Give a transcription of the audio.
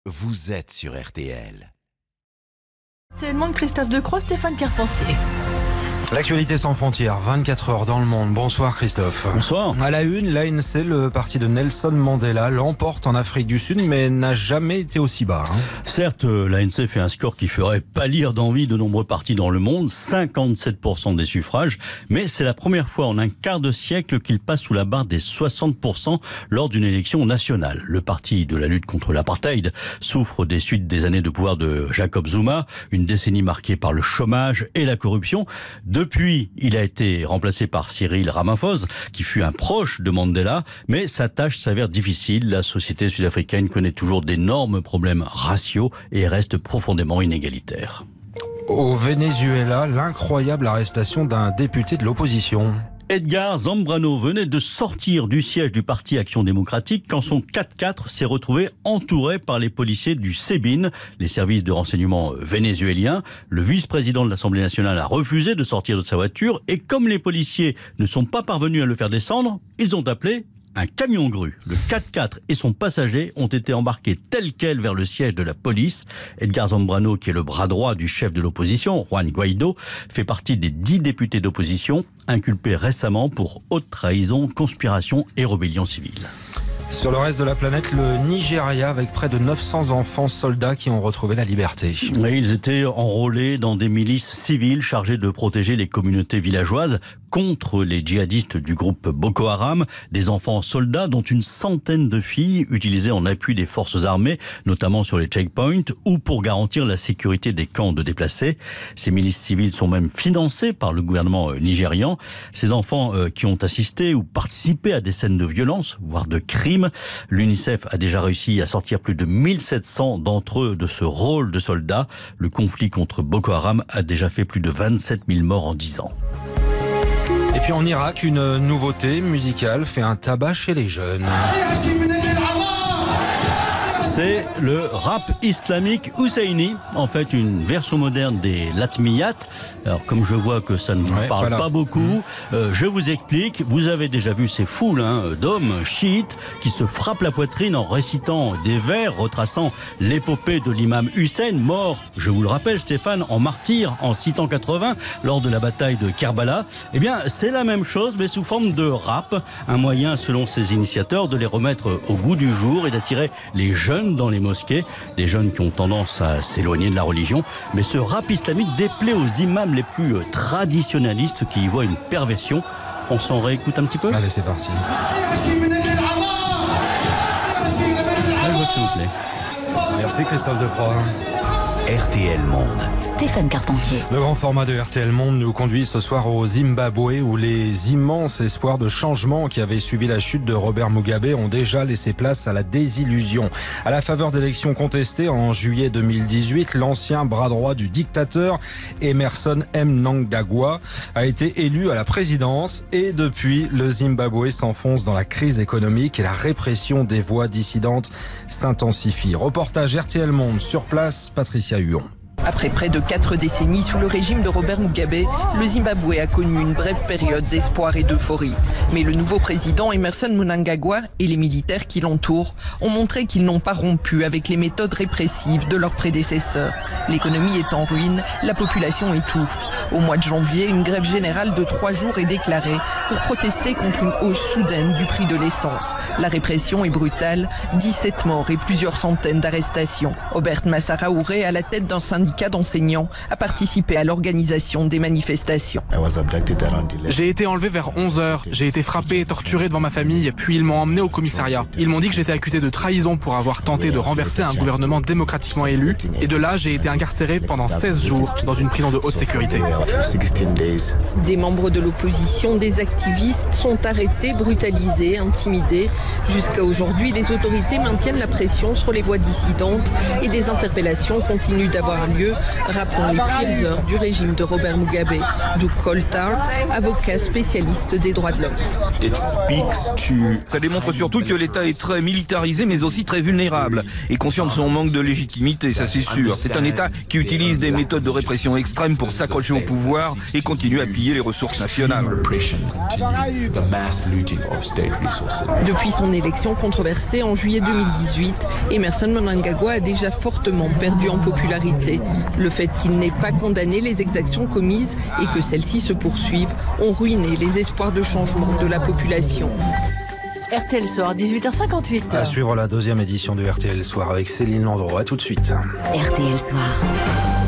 vous êtes sur RTL. Tellement de Christophe Decroix, Stéphane Carpentier. L'actualité sans frontières, 24 heures dans le monde. Bonsoir Christophe. Bonsoir. À la une, l'ANC, le parti de Nelson Mandela, l'emporte en Afrique du Sud, mais n'a jamais été aussi bas. Certes, l'ANC fait un score qui ferait pâlir d'envie de nombreux partis dans le monde, 57% des suffrages, mais c'est la première fois en un quart de siècle qu'il passe sous la barre des 60% lors d'une élection nationale. Le parti de la lutte contre l'apartheid souffre des suites des années de pouvoir de Jacob Zuma, une décennie marquée par le chômage et la corruption. Depuis, il a été remplacé par Cyril Ramaphosa, qui fut un proche de Mandela, mais sa tâche s'avère difficile. La société sud-africaine connaît toujours d'énormes problèmes raciaux et reste profondément inégalitaire. Au Venezuela, l'incroyable arrestation d'un député de l'opposition. Edgar Zambrano venait de sortir du siège du parti Action démocratique quand son 4x4 s'est retrouvé entouré par les policiers du SEBIN, les services de renseignement vénézuéliens. Le vice-président de l'Assemblée nationale a refusé de sortir de sa voiture et comme les policiers ne sont pas parvenus à le faire descendre, ils ont appelé un camion grue. Le 4x4 et son passager ont été embarqués tel quel vers le siège de la police. Edgar Zambrano, qui est le bras droit du chef de l'opposition, Juan Guaido, fait partie des 10 députés d'opposition inculpés récemment pour haute trahison, conspiration et rébellion civile. Sur le reste de la planète, le Nigeria avec près de 900 enfants soldats qui ont retrouvé la liberté. Et ils étaient enrôlés dans des milices civiles chargées de protéger les communautés villageoises contre les djihadistes du groupe Boko Haram. Des enfants soldats dont une centaine de filles utilisées en appui des forces armées, notamment sur les checkpoints ou pour garantir la sécurité des camps de déplacés. Ces milices civiles sont même financées par le gouvernement nigérian. Ces enfants qui ont assisté ou participé à des scènes de violence, voire de crimes. L'UNICEF a déjà réussi à sortir plus de 1700 d'entre eux de ce rôle de soldats. Le conflit contre Boko Haram a déjà fait plus de 27 000 morts en 10 ans. Et puis en Irak, une nouveauté musicale fait un tabac chez les jeunes. C'est le rap islamique Husseini, en fait une version moderne des Latmiyat. Alors comme je vois que ça ne vous parle pas beaucoup, je vous explique. Vous avez déjà vu ces foules d'hommes chiites qui se frappent la poitrine en récitant des vers retraçant l'épopée de l'imam Hussein, mort, je vous le rappelle Stéphane, en martyr en 680 lors de la bataille de Kerbala. Eh bien c'est la même chose mais sous forme de rap, un moyen selon ses initiateurs de les remettre au goût du jour et d'attirer les jeunes dans les mosquées, des jeunes qui ont tendance à s'éloigner de la religion. Mais ce rap islamique déplaît aux imams les plus traditionnalistes qui y voient une perversion. On s'en réécoute un petit peu ? Allez, c'est parti. S'il vous plaît. Merci Christophe Decroix. RTL Monde. Stéphane Carpentier. Le grand format de RTL Monde nous conduit ce soir au Zimbabwe où les immenses espoirs de changement qui avaient suivi la chute de Robert Mugabe ont déjà laissé place à la désillusion. À la faveur d'élections contestées en juillet 2018, l'ancien bras droit du dictateur Emmerson Mnangagwa a été élu à la présidence et depuis, le Zimbabwe s'enfonce dans la crise économique et la répression des voix dissidentes s'intensifie. Reportage RTL Monde sur place, Patricia Huon. Après près de 4 décennies sous le régime de Robert Mugabe, le Zimbabwe a connu une brève période d'espoir et d'euphorie. Mais le nouveau président Emmerson Mnangagwa et les militaires qui l'entourent ont montré qu'ils n'ont pas rompu avec les méthodes répressives de leurs prédécesseurs. L'économie est en ruine, la population étouffe. Au mois de janvier, une grève générale de 3 jours est déclarée pour protester contre une hausse soudaine du prix de l'essence. La répression est brutale, 17 morts et plusieurs centaines d'arrestations. Obert Massaraouré, à la tête d'un syndicat d'enseignants, a participé à l'organisation des manifestations. J'ai été enlevé vers 11h, j'ai été frappé et torturé devant ma famille, puis ils m'ont emmené au commissariat. Ils m'ont dit que j'étais accusé de trahison pour avoir tenté de renverser un gouvernement démocratiquement élu, et de là j'ai été incarcéré pendant 16 jours dans une prison de haute sécurité. Des membres de l'opposition, des activistes sont arrêtés, brutalisés, intimidés. Jusqu'à aujourd'hui, les autorités maintiennent la pression sur les voix dissidentes et des interpellations continuent d'avoir lieu lieu, rappelant les pires heures du régime de Robert Mugabe. Doug Coltart, avocat spécialiste des droits de l'homme. Ça démontre surtout que l'État est très militarisé mais aussi très vulnérable et conscient de son manque de légitimité, ça c'est sûr. C'est un État qui utilise des méthodes de répression extrêmes pour s'accrocher au pouvoir et continue à piller les ressources nationales. Depuis son élection controversée en juillet 2018, Emmerson Mnangagwa a déjà fortement perdu en popularité. Le fait qu'il n'ait pas condamné les exactions commises et que celles-ci se poursuivent ont ruiné les espoirs de changement de la population. RTL Soir, 18h58. À suivre la deuxième édition de RTL Soir avec Céline Landreau. À tout de suite. RTL Soir.